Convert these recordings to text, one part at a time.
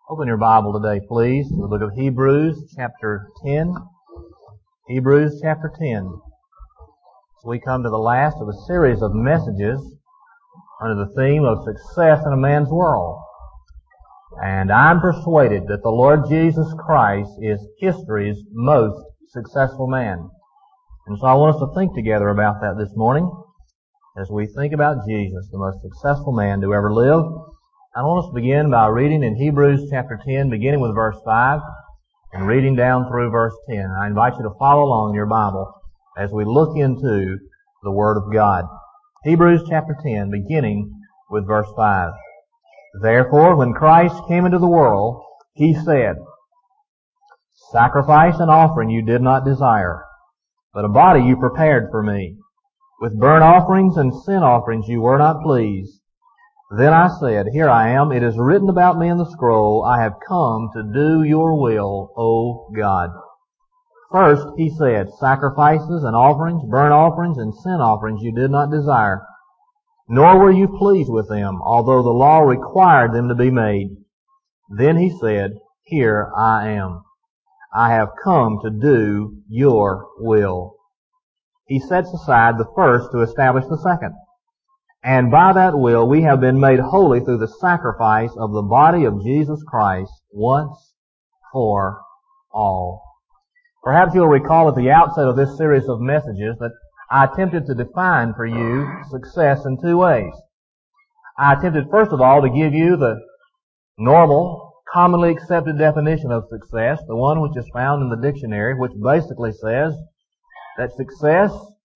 Open your Bible today, please, to the book of Hebrews, chapter 10. Hebrews, chapter 10. So we come to the last of a series of messages under the theme of success in a man's world. And I'm persuaded that the Lord Jesus Christ is history's most successful man. And so I want us to think together about that this morning as we think about Jesus, the most successful man to ever live. I want us to begin by reading in Hebrews chapter 10, beginning with verse 5, and reading down through verse 10. I invite you to follow along in your Bible as we look into the Word of God. Hebrews chapter 10, beginning with verse 5. Therefore, when Christ came into the world, He said, Sacrifice and offering you did not desire, but a body you prepared for me. With burnt offerings and sin offerings you were not pleased. Then I said, Here I am, it is written about me in the scroll, I have come to do your will, O God. First, He said, Sacrifices and offerings, burnt offerings and sin offerings you did not desire, nor were you pleased with them, although the law required them to be made. Then He said, Here I am. I have come to do your will. He sets aside the first to establish the second. And by that will we have been made holy through the sacrifice of the body of Jesus Christ once for all. Perhaps you'll recall at the outset of this series of messages that I attempted to define for you success in two ways. I attempted first of all to give you the normal, commonly accepted definition of success, the one which is found in the dictionary, which basically says that success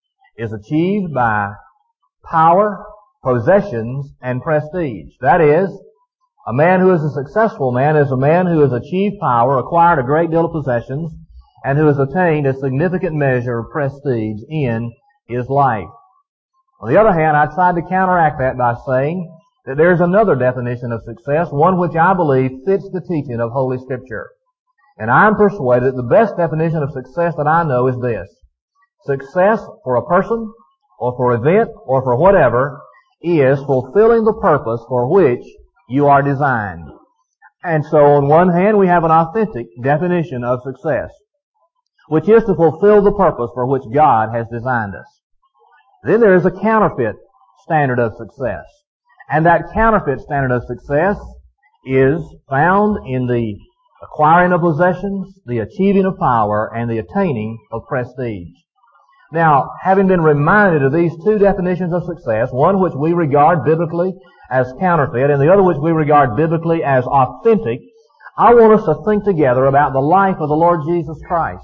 is achieved by power, possessions, and prestige. That is, a man who is a successful man is a man who has achieved power, acquired a great deal of possessions, and who has attained a significant measure of prestige in his life. On the other hand, I tried to counteract that by saying that there's another definition of success, one which I believe fits the teaching of Holy Scripture. And I'm persuaded that the best definition of success that I know is this. Success for a person, or for an event, or for whatever, is fulfilling the purpose for which you are designed. And so on one hand, we have an authentic definition of success, which is to fulfill the purpose for which God has designed us. Then there is a counterfeit standard of success. And that counterfeit standard of success is found in the acquiring of possessions, the achieving of power, and the attaining of prestige. Now, having been reminded of these two definitions of success, one which we regard biblically as counterfeit and the other which we regard biblically as authentic, I want us to think together about the life of the Lord Jesus Christ.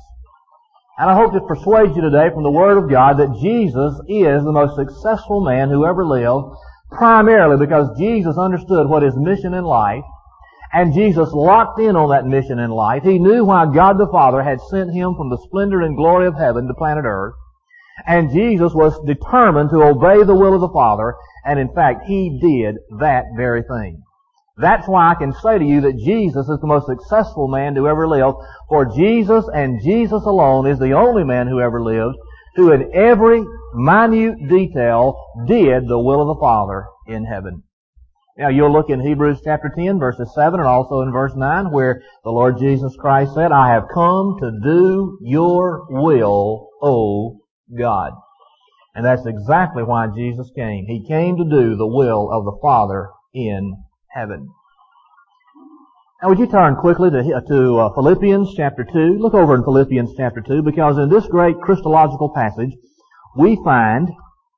And I hope to persuade you today from the Word of God that Jesus is the most successful man who ever lived, primarily because Jesus understood what his mission in life, and Jesus locked in on that mission in life. He knew why God the Father had sent him from the splendor and glory of heaven to planet Earth. And Jesus was determined to obey the will of the Father, and in fact, He did that very thing. That's why I can say to you that Jesus is the most successful man to ever live, for Jesus and Jesus alone is the only man who ever lived who in every minute detail did the will of the Father in heaven. Now you'll look in Hebrews chapter 10, verses 7 and also in verse 9 where the Lord Jesus Christ said, I have come to do your will, O God. And that's exactly why Jesus came. He came to do the will of the Father in heaven. Now would you turn quickly to Philippians chapter 2. Look over in Philippians chapter 2, because in this great Christological passage we find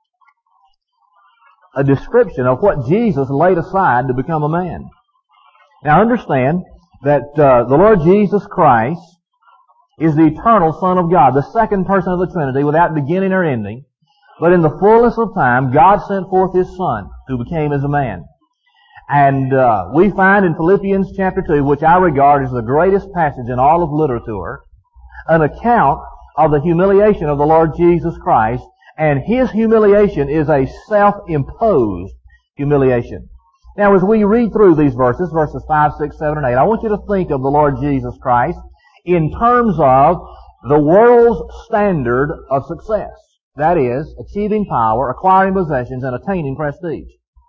a description of what Jesus laid aside to become a man. Now understand that the Lord Jesus Christ is the eternal Son of God, the second person of the Trinity without beginning or ending. But in the fullness of time, God sent forth His Son, who became as a man. And we find in Philippians chapter 2, which I regard as the greatest passage in all of literature, an account of the humiliation of the Lord Jesus Christ. And His humiliation is a self-imposed humiliation. Now as we read through these verses 5, 6, 7, and 8, I want you to think of the Lord Jesus Christ in terms of the world's standard of success. That is, achieving power, acquiring possessions, and attaining prestige.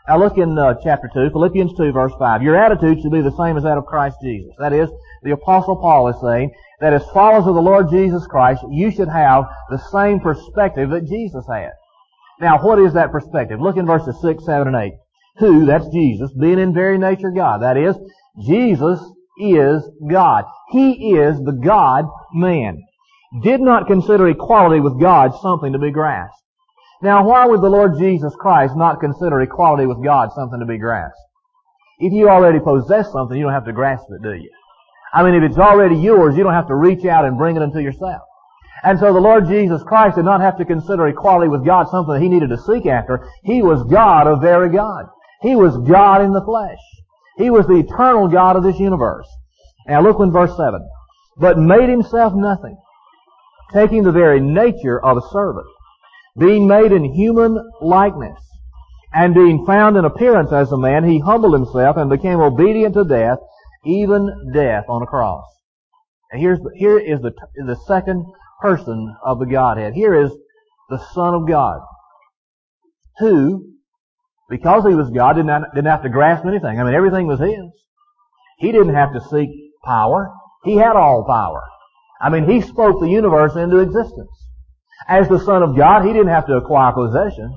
Now look in chapter 2, Philippians 2, verse 5. Your attitude should be the same as that of Christ Jesus. That is, the Apostle Paul is saying that as followers of the Lord Jesus Christ, you should have the same perspective that Jesus had. Now, what is that perspective? Look in verses 6, 7, and 8. Who, that's Jesus, being in very nature God. That is, Jesus is God. He is the God-man. Did not consider equality with God something to be grasped. Now, why would the Lord Jesus Christ not consider equality with God something to be grasped? If you already possess something, you don't have to grasp it, do you? I mean, if it's already yours, you don't have to reach out and bring it unto yourself. And so the Lord Jesus Christ did not have to consider equality with God something that He needed to seek after. He was God of very God. He was God in the flesh. He was the eternal God of this universe. Now look in verse 7. But made Himself nothing, taking the very nature of a servant, being made in human likeness, and being found in appearance as a man, He humbled Himself and became obedient to death, even death on a cross. And here is the second person of the Godhead. Here is the Son of God, who, because He was God, didn't have to grasp anything. I mean, everything was His. He didn't have to seek power. He had all power. I mean, He spoke the universe into existence. As the Son of God, He didn't have to acquire possessions.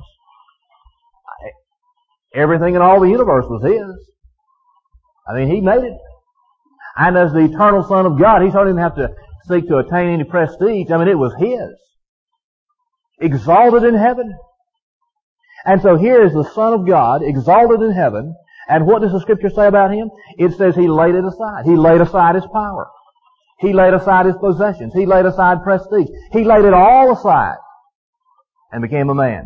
Everything in all the universe was His. I mean, He made it. And as the eternal Son of God, He certainly didn't have to seek to attain any prestige. I mean, it was His. Exalted in heaven. And so here is the Son of God, exalted in heaven. And what does the Scripture say about Him? It says He laid it aside. He laid aside His power. He laid aside His possessions. He laid aside prestige. He laid it all aside and became a man.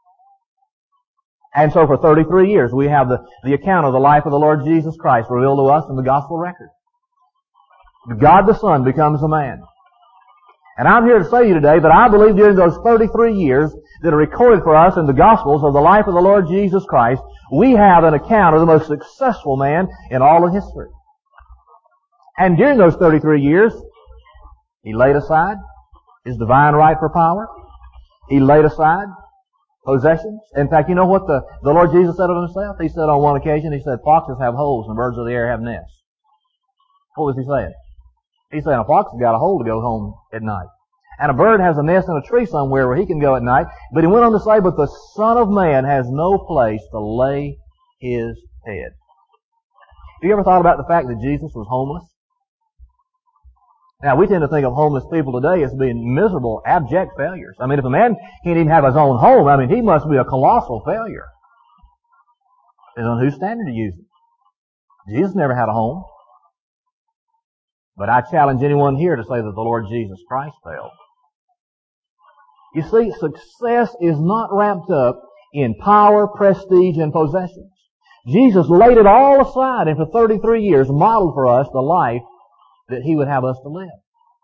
And so for 33 years we have the account of the life of the Lord Jesus Christ revealed to us in the gospel record. God the Son becomes a man. And I'm here to say to you today that I believe during those 33 years that are recorded for us in the Gospels of the life of the Lord Jesus Christ, we have an account of the most successful man in all of history. And during those 33 years, He laid aside His divine right for power. He laid aside possessions. In fact, you know what the Lord Jesus said of Himself? He said on one occasion, He said, foxes have holes and birds of the air have nests. What was He saying? He's saying a fox has got a hole to go home at night. And a bird has a nest in a tree somewhere where he can go at night. But He went on to say, but the Son of Man has no place to lay His head. Have you ever thought about the fact that Jesus was homeless? Now, we tend to think of homeless people today as being miserable, abject failures. I mean, if a man can't even have his own home, I mean, he must be a colossal failure. Depends on whose standard you use it. Jesus never had a home. But I challenge anyone here to say that the Lord Jesus Christ failed. You see, success is not wrapped up in power, prestige, and possessions. Jesus laid it all aside and for 33 years modeled for us the life that He would have us to live.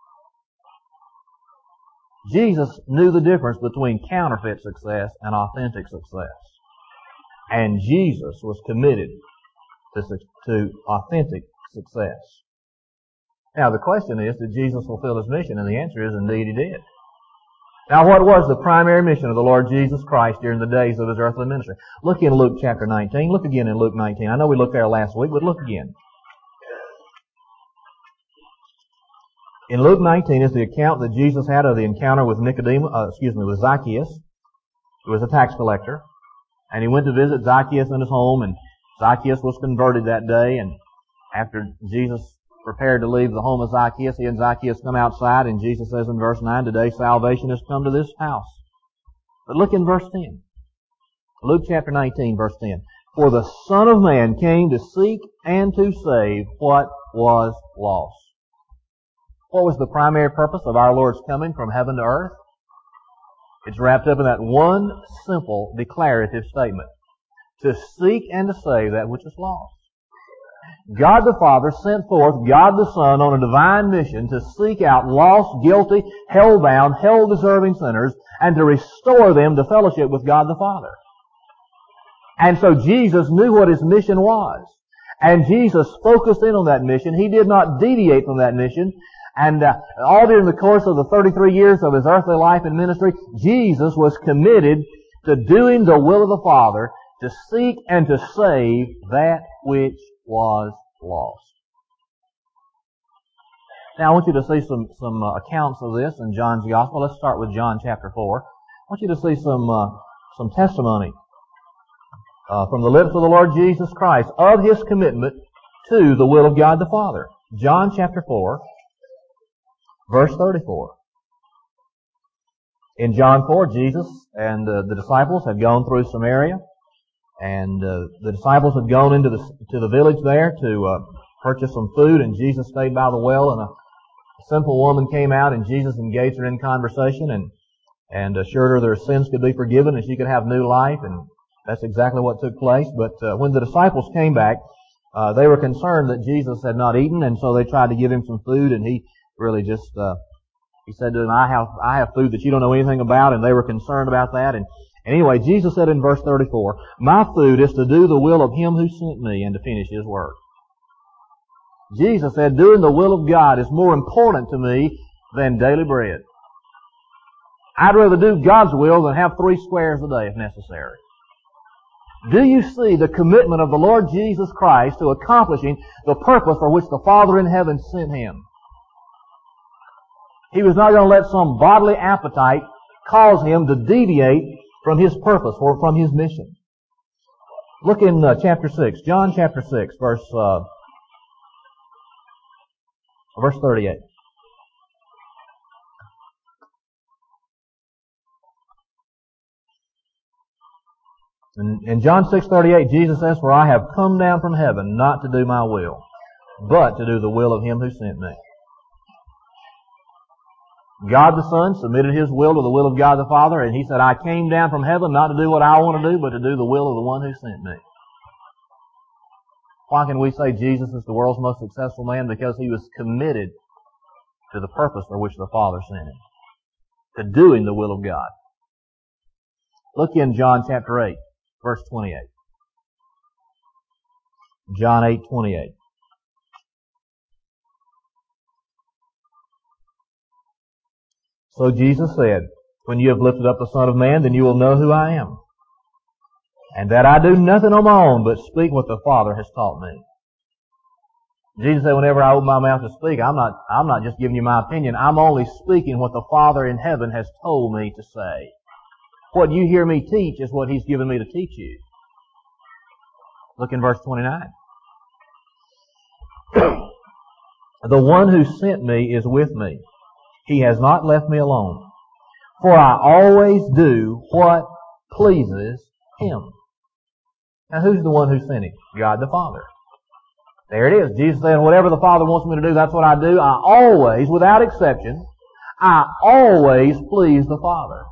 Jesus knew the difference between counterfeit success and authentic success. And Jesus was committed to authentic success. Now the question is, did Jesus fulfill His mission? And the answer is, indeed He did. Now what was the primary mission of the Lord Jesus Christ during the days of His earthly ministry? Look in Luke chapter 19. Look again in Luke 19. I know we looked there last week, but look again. In Luke 19 is the account that Jesus had of the encounter with with Zacchaeus, who was a tax collector. And He went to visit Zacchaeus in his home, and Zacchaeus was converted that day. And after Jesus prepared to leave the home of Zacchaeus, he and Zacchaeus come outside, and Jesus says in verse 9, today salvation has come to this house. But look in verse 10. Luke chapter 19, verse 10. For the Son of Man came to seek and to save what was lost. What was the primary purpose of our Lord's coming from heaven to earth? It's wrapped up in that one simple declarative statement. To seek and to save that which is lost. God the Father sent forth God the Son on a divine mission to seek out lost, guilty, hell-bound, hell-deserving sinners and to restore them to fellowship with God the Father. And so Jesus knew what His mission was. And Jesus focused in on that mission. He did not deviate from that mission. And all during the course of the 33 years of His earthly life and ministry, Jesus was committed to doing the will of the Father, to seek and to save that which was lost. Now I want you to see some accounts of this in John's Gospel. Let's start with John chapter 4. I want you to see some testimony from the lips of the Lord Jesus Christ of His commitment to the will of God the Father. John chapter 4, verse 34. In John 4, Jesus and the disciples had gone through Samaria, and the disciples had gone into the village there to purchase some food, and Jesus stayed by the well, and a sinful woman came out, and Jesus engaged her in conversation and assured her their sins could be forgiven and she could have new life, and that's exactly what took place. But when the disciples came back, they were concerned that Jesus had not eaten, and so they tried to give him some food, and he really just he said to them, I have food that you don't know anything about, and they were concerned about that. And anyway, Jesus said in verse 34, my food is to do the will of Him who sent me and to finish His work. Jesus said, doing the will of God is more important to me than daily bread. I'd rather do God's will than have 3 squares a day if necessary. Do you see the commitment of the Lord Jesus Christ to accomplishing the purpose for which the Father in heaven sent Him? He was not going to let some bodily appetite cause Him to deviate from His purpose or from His mission. Look in chapter 6, John chapter 6, verse 38. In John 6:38, Jesus says, for I have come down from heaven not to do my will, but to do the will of Him who sent me. God the Son submitted His will to the will of God the Father, and He said, I came down from heaven not to do what I want to do, but to do the will of the one who sent me. Why can we say Jesus is the world's most successful man? Because He was committed to the purpose for which the Father sent Him, to doing the will of God. Look in John chapter 8, verse 28. John 8:28. So Jesus said, when you have lifted up the Son of Man, then you will know who I am, and that I do nothing on my own, but speak what the Father has taught me. Jesus said, whenever I open my mouth to speak, I'm not just giving you my opinion. I'm only speaking what the Father in heaven has told me to say. What you hear me teach is what He's given me to teach you. Look in verse 29. The one who sent me is with me. He has not left me alone. For I always do what pleases Him. Now who's the one who sent Him? God the Father. There it is. Jesus saying, whatever the Father wants me to do, that's what I do. I always, without exception, I always please the Father.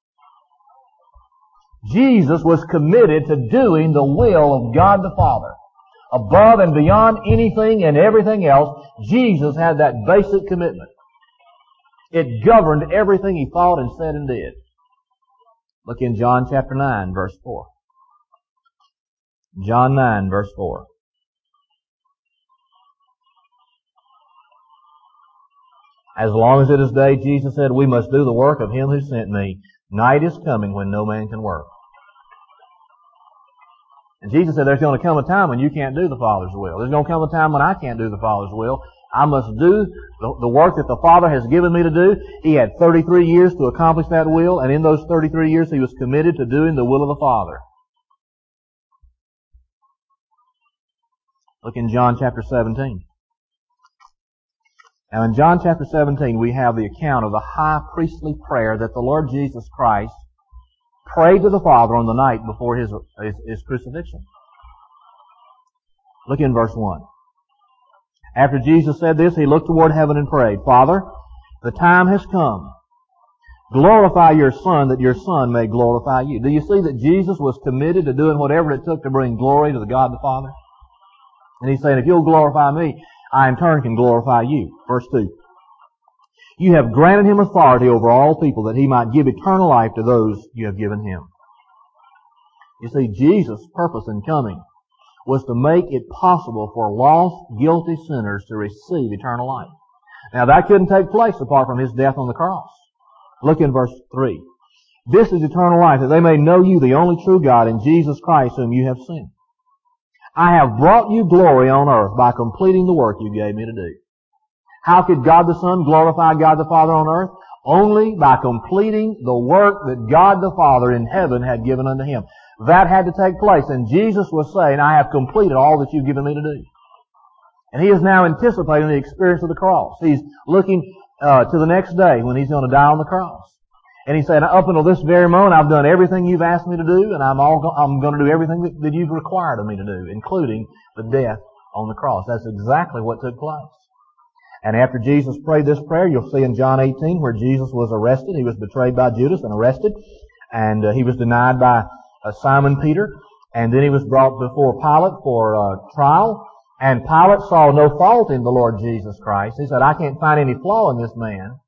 Jesus was committed to doing the will of God the Father. Above and beyond anything and everything else, Jesus had that basic commitment. It governed everything He thought and said and did. Look in John chapter 9, verse 4. John 9, verse 4. As long as it is day, Jesus said, we must do the work of Him who sent me. Night is coming when no man can work. And Jesus said there's going to come a time when you can't do the Father's will. There's going to come a time when I can't do the Father's will. I must do the work that the Father has given me to do. He had 33 years to accomplish that will, and in those 33 years He was committed to doing the will of the Father. Look in John chapter 17. Now in John chapter 17 we have the account of the high priestly prayer that the Lord Jesus Christ prayed to the Father on the night before His crucifixion. Look in verse 1. After Jesus said this, He looked toward heaven and prayed, Father, the time has come. Glorify your Son, that your Son may glorify you. Do you see that Jesus was committed to doing whatever it took to bring glory to the God the Father? And He's saying, if you'll glorify me, I in turn can glorify you. Verse 2. You have granted Him authority over all people, that He might give eternal life to those you have given Him. You see, Jesus' purpose in coming was to make it possible for lost, guilty sinners to receive eternal life. Now that couldn't take place apart from His death on the cross. Look in verse 3. This is eternal life, that they may know you, the only true God, and Jesus Christ, whom you have sent. I have brought you glory on earth by completing the work you gave me to do. How could God the Son glorify God the Father on earth? Only by completing the work that God the Father in heaven had given unto Him. That had to take place, and Jesus was saying, I have completed all that you've given me to do. And He is now anticipating the experience of the cross. He's looking to the next day when He's going to die on the cross. And He said, up until this very moment, I've done everything you've asked me to do, and I'm going to do everything that you've required of me to do, including the death on the cross. That's exactly what took place. And after Jesus prayed this prayer, you'll see in John 18 where Jesus was arrested. He was betrayed by Judas and arrested. And he was denied by Simon Peter. And then he was brought before Pilate for trial. And Pilate saw no fault in the Lord Jesus Christ. He said, I can't find any flaw in this man.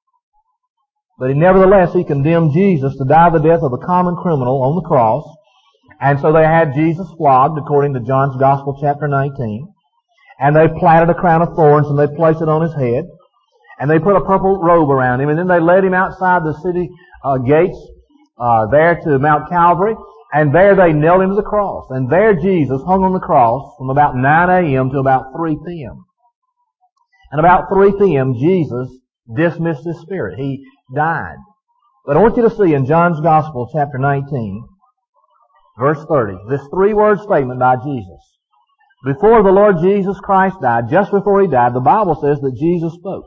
But nevertheless, he condemned Jesus to die the death of a common criminal on the cross. And so they had Jesus flogged, according to John's Gospel, chapter 19. And they platted a crown of thorns and they placed it on His head. And they put a purple robe around Him. And then they led Him outside the city gates there to Mount Calvary. And there they nailed Him to the cross. And there Jesus hung on the cross from about 9 a.m. to about 3 p.m. And about 3 p.m. Jesus dismissed His spirit. He died. But I want you to see in John's Gospel, chapter 19, verse 30, this 3-word statement by Jesus. Before the Lord Jesus Christ died, just before He died, the Bible says that Jesus spoke.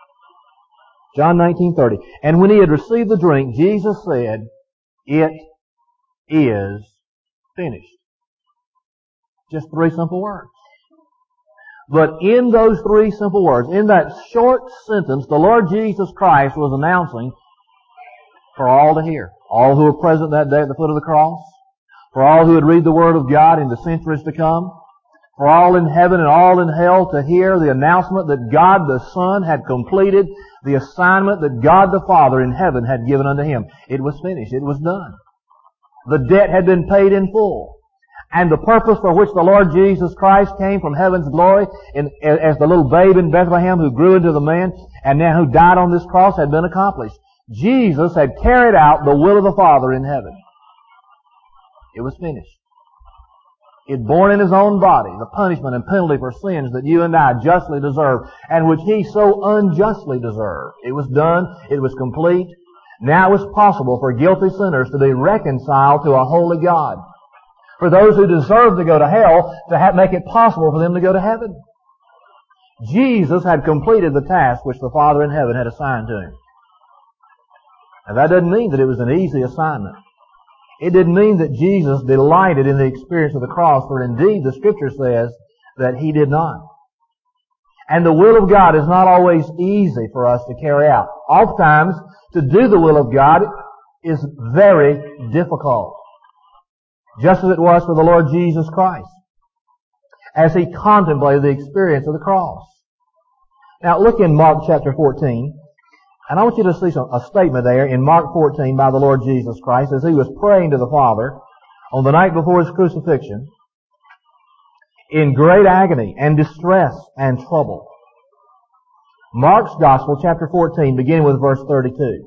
John 19:30. And when He had received the drink, Jesus said, it is finished. Just 3 simple words. But in those 3 simple words, in that short sentence, the Lord Jesus Christ was announcing for all to hear. All who were present that day at the foot of the cross. For all who would read the Word of God in the centuries to come. For all in heaven and all in hell to hear the announcement that God the Son had completed the assignment that God the Father in heaven had given unto Him. It was finished. It was done. The debt had been paid in full. And the purpose for which the Lord Jesus Christ came from heaven's glory as the little babe in Bethlehem who grew into the man and now who died on this cross had been accomplished. Jesus had carried out the will of the Father in heaven. It was finished. He had borne in His own body the punishment and penalty for sins that you and I justly deserve and which He so unjustly deserved. It was done. It was complete. Now it was possible for guilty sinners to be reconciled to a holy God. For those who deserve to go to hell, to make it possible for them to go to heaven. Jesus had completed the task which the Father in heaven had assigned to Him. Now that doesn't mean that it was an easy assignment. It didn't mean that Jesus delighted in the experience of the cross, for indeed the Scripture says that He did not. And the will of God is not always easy for us to carry out. Oftentimes, to do the will of God is very difficult. Just as it was for the Lord Jesus Christ, as He contemplated the experience of the cross. Now look in Mark chapter 14. And I want you to see a statement there in Mark 14 by the Lord Jesus Christ as He was praying to the Father on the night before His crucifixion in great agony and distress and trouble. Mark's Gospel, chapter 14, beginning with verse 32.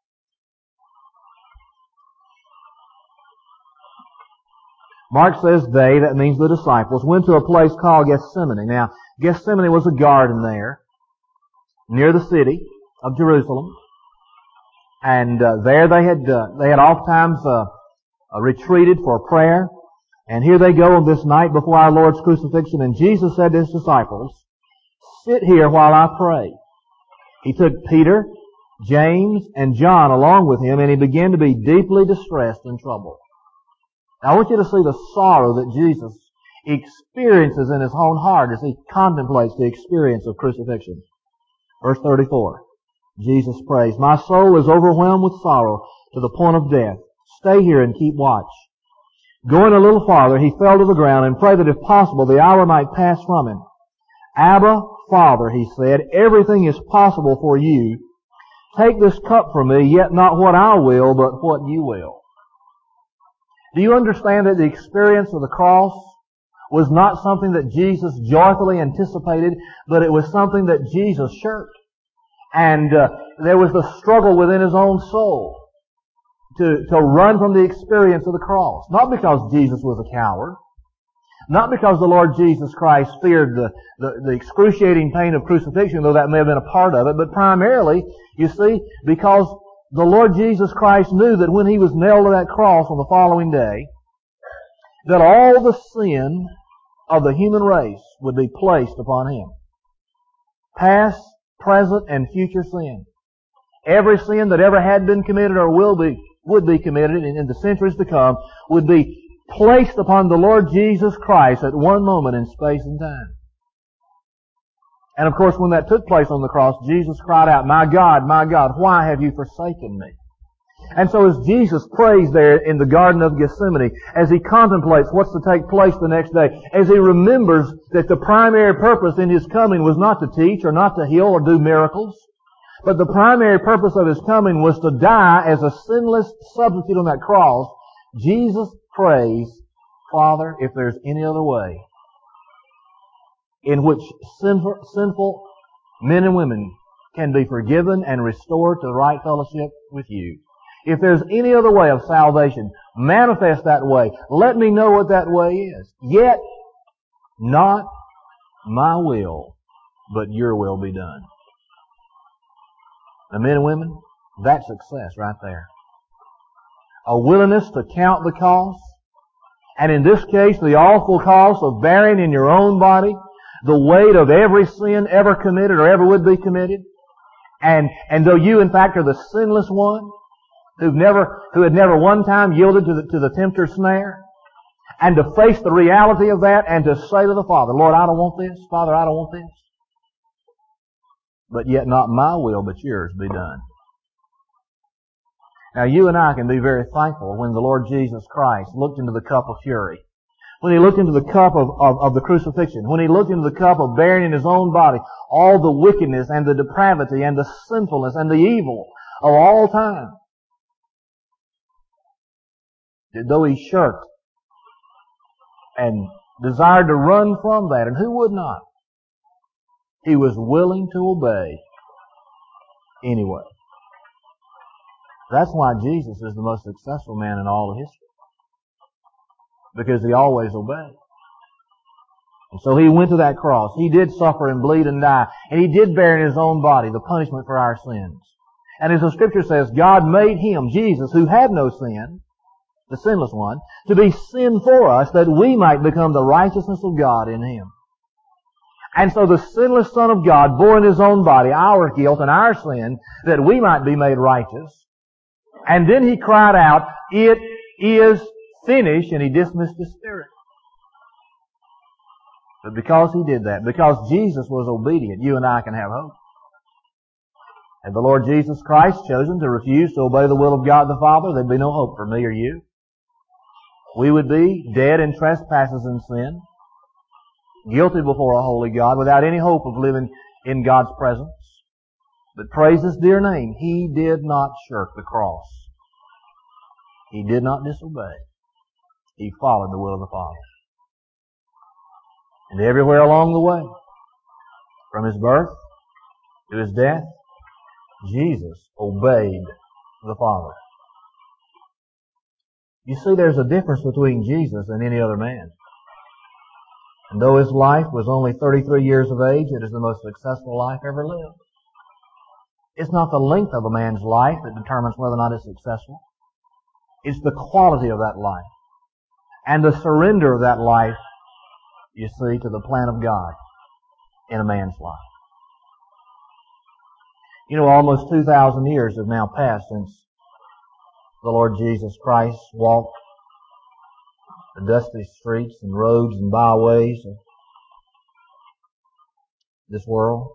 Mark says they, that means the disciples, went to a place called Gethsemane. Now, Gethsemane was a garden there near the city of Jerusalem, and there they had oftentimes retreated for prayer. And here they go on this night before our Lord's crucifixion, and Jesus said to His disciples, "Sit here while I pray." He took Peter, James, and John along with Him, and He began to be deeply distressed and troubled. Now I want you to see the sorrow that Jesus experiences in His own heart as He contemplates the experience of crucifixion. Verse 34. Jesus prays, "My soul is overwhelmed with sorrow to the point of death. Stay here and keep watch." Going a little farther, He fell to the ground and prayed that if possible the hour might pass from Him. "Abba, Father," He said, "everything is possible for You. Take this cup from me, yet not what I will, but what You will." Do you understand that the experience of the cross was not something that Jesus joyfully anticipated, but it was something that Jesus shirked? And there was the struggle within His own soul. to run from the experience of the cross. Not because Jesus was a coward. Not because the Lord Jesus Christ feared the excruciating pain of crucifixion, though that may have been a part of it, but primarily, you see, because the Lord Jesus Christ knew that when He was nailed to that cross on the following day, that all the sin of the human race would be placed upon Him. Past, present, and future sin. Every sin that ever had been committed or would be committed in the centuries to come would be placed upon the Lord Jesus Christ at one moment in space and time. And of course, when that took place on the cross, Jesus cried out, my God, why have you forsaken me?" And so as Jesus prays there in the Garden of Gethsemane, as He contemplates what's to take place the next day, as He remembers that the primary purpose in His coming was not to teach or not to heal or do miracles, but the primary purpose of His coming was to die as a sinless substitute on that cross, Jesus prays, "Father, if there's any other way in which sinful men and women can be forgiven and restored to right fellowship with You, if there's any other way of salvation, manifest that way. Let me know what that way is. Yet, not my will, but Your will be done." Now, men and women, that's success right there. A willingness to count the cost, and in this case, the awful cost of bearing in your own body the weight of every sin ever committed or ever would be committed. And though you, in fact, are the sinless one, who had never one time yielded to the tempter's snare, and to face the reality of that and to say to the Father, "Lord, I don't want this. Father, I don't want this. But yet not my will, but Yours be done." Now, you and I can be very thankful when the Lord Jesus Christ looked into the cup of fury, when He looked into the cup of the crucifixion, when He looked into the cup of bearing in His own body all the wickedness and the depravity and the sinfulness and the evil of all time. Though He shirked and desired to run from that, and who would not? He was willing to obey anyway. That's why Jesus is the most successful man in all of history. Because He always obeyed. And so He went to that cross. He did suffer and bleed and die. And He did bear in His own body the punishment for our sins. And as the Scripture says, God made Him, Jesus, who had no sin, the sinless one, to be sin for us, that we might become the righteousness of God in Him. And so the sinless Son of God bore in His own body our guilt and our sin, that we might be made righteous. And then He cried out, "It is finished," and He dismissed His spirit. But because He did that, because Jesus was obedient, you and I can have hope. Had the Lord Jesus Christ chosen to refuse to obey the will of God the Father, there'd be no hope for me or you. We would be dead in trespasses and sin, guilty before a holy God, without any hope of living in God's presence. But praise His dear name, He did not shirk the cross. He did not disobey. He followed the will of the Father. And everywhere along the way, from His birth to His death, Jesus obeyed the Father. You see, there's a difference between Jesus and any other man. And though His life was only 33 years of age, it is the most successful life ever lived. It's not the length of a man's life that determines whether or not it's successful. It's the quality of that life and the surrender of that life, you see, to the plan of God in a man's life. You know, almost 2,000 years have now passed since the Lord Jesus Christ walked the dusty streets and roads and byways of this world.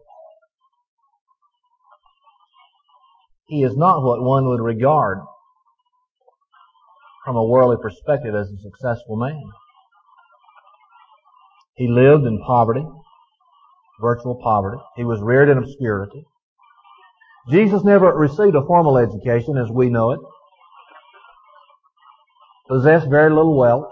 He is not what one would regard from a worldly perspective as a successful man. He lived in poverty, virtual poverty. He was reared in obscurity. Jesus never received a formal education as we know it. Possessed very little wealth.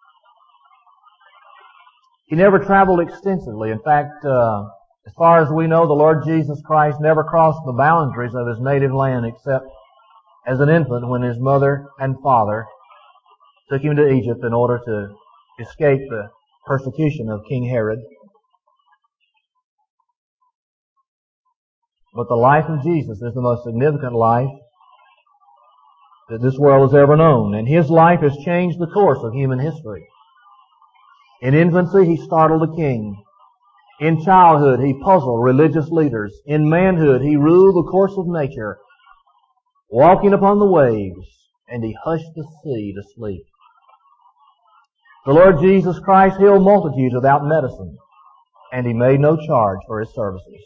He never traveled extensively. In fact, as far as we know, the Lord Jesus Christ never crossed the boundaries of His native land except as an infant when his mother and father took him to Egypt in order to escape the persecution of King Herod. But the life of Jesus is the most significant life that this world has ever known. And His life has changed the course of human history. In infancy, He startled a king. In childhood, He puzzled religious leaders. In manhood, He ruled the course of nature, walking upon the waves, and He hushed the sea to sleep. The Lord Jesus Christ healed multitudes without medicine, and He made no charge for His services.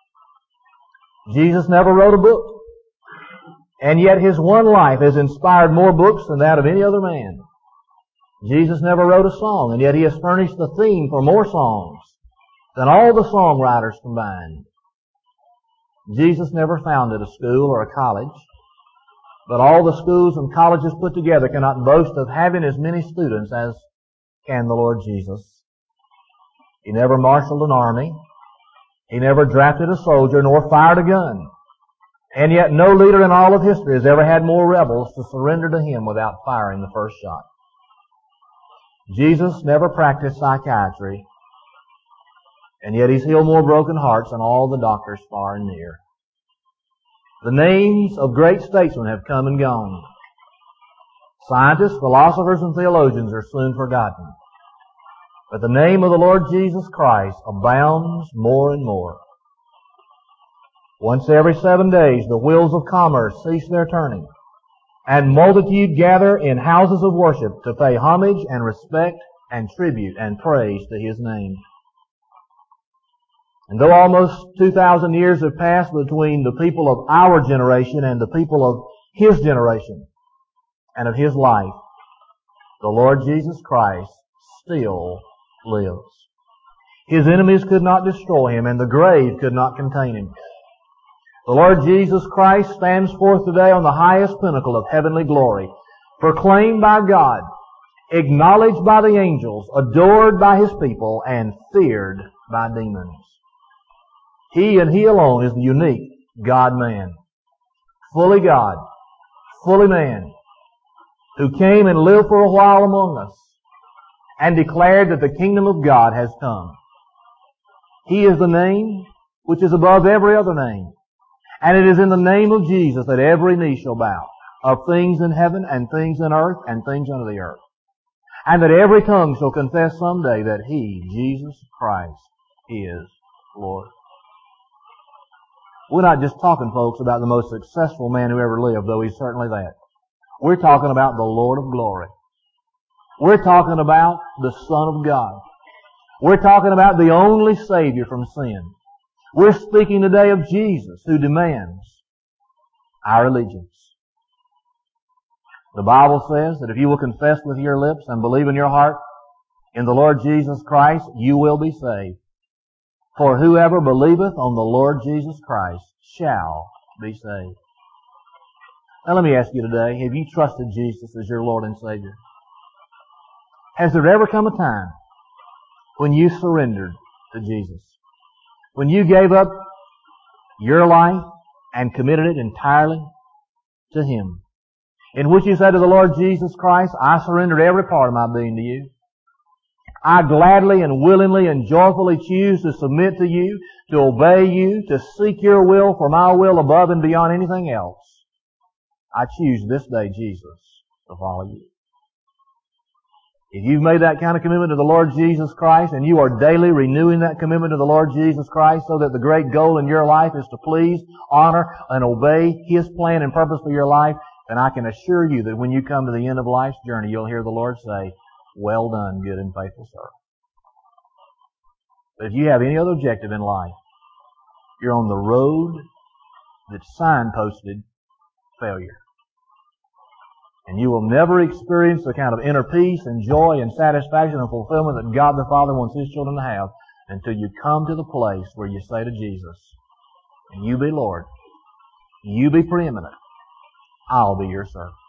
Jesus never wrote a book, and yet His one life has inspired more books than that of any other man. Jesus never wrote a song, and yet He has furnished the theme for more songs than all the songwriters combined. Jesus never founded a school or a college, but all the schools and colleges put together cannot boast of having as many students as can the Lord Jesus. He never marshaled an army. He never drafted a soldier nor fired a gun. And yet no leader in all of history has ever had more rebels to surrender to Him without firing the first shot. Jesus never practiced psychiatry, and yet He's healed more broken hearts than all the doctors far and near. The names of great statesmen have come and gone. Scientists, philosophers, and theologians are soon forgotten. But the name of the Lord Jesus Christ abounds more and more. Once every 7 days, the wheels of commerce cease their turning, and multitude gather in houses of worship to pay homage and respect and tribute and praise to His name. And though almost 2,000 years have passed between the people of our generation and the people of His generation and of His life, the Lord Jesus Christ still lives. His enemies could not destroy Him, and the grave could not contain Him. The Lord Jesus Christ stands forth today on the highest pinnacle of heavenly glory, proclaimed by God, acknowledged by the angels, adored by His people, and feared by demons. He and He alone is the unique God-man, fully God, fully man, who came and lived for a while among us and declared that the kingdom of God has come. He is the name which is above every other name. And it is in the name of Jesus that every knee shall bow, of things in heaven and things in earth and things under the earth. And that every tongue shall confess someday that He, Jesus Christ, is Lord. We're not just talking, folks, about the most successful man who ever lived, though He's certainly that. We're talking about the Lord of glory. We're talking about the Son of God. We're talking about the only Savior from sin. We're speaking today of Jesus, who demands our allegiance. The Bible says that if you will confess with your lips and believe in your heart in the Lord Jesus Christ, you will be saved. For whoever believeth on the Lord Jesus Christ shall be saved. Now let me ask you today, have you trusted Jesus as your Lord and Savior? Has there ever come a time when you surrendered to Jesus? When you gave up your life and committed it entirely to Him? In which you said to the Lord Jesus Christ, I surrendered every part of my being to You. I gladly and willingly and joyfully choose to submit to You, to obey You, to seek Your will for my will above and beyond anything else. I choose this day, Jesus, to follow You. If you've made that kind of commitment to the Lord Jesus Christ and you are daily renewing that commitment to the Lord Jesus Christ so that the great goal in your life is to please, honor, and obey His plan and purpose for your life, then I can assure you that when you come to the end of life's journey, you'll hear the Lord say, well done, good and faithful servant. But if you have any other objective in life, you're on the road that's signposted failure. And you will never experience the kind of inner peace and joy and satisfaction and fulfillment that God the Father wants His children to have until you come to the place where you say to Jesus, You be Lord, You be preeminent, I'll be Your servant.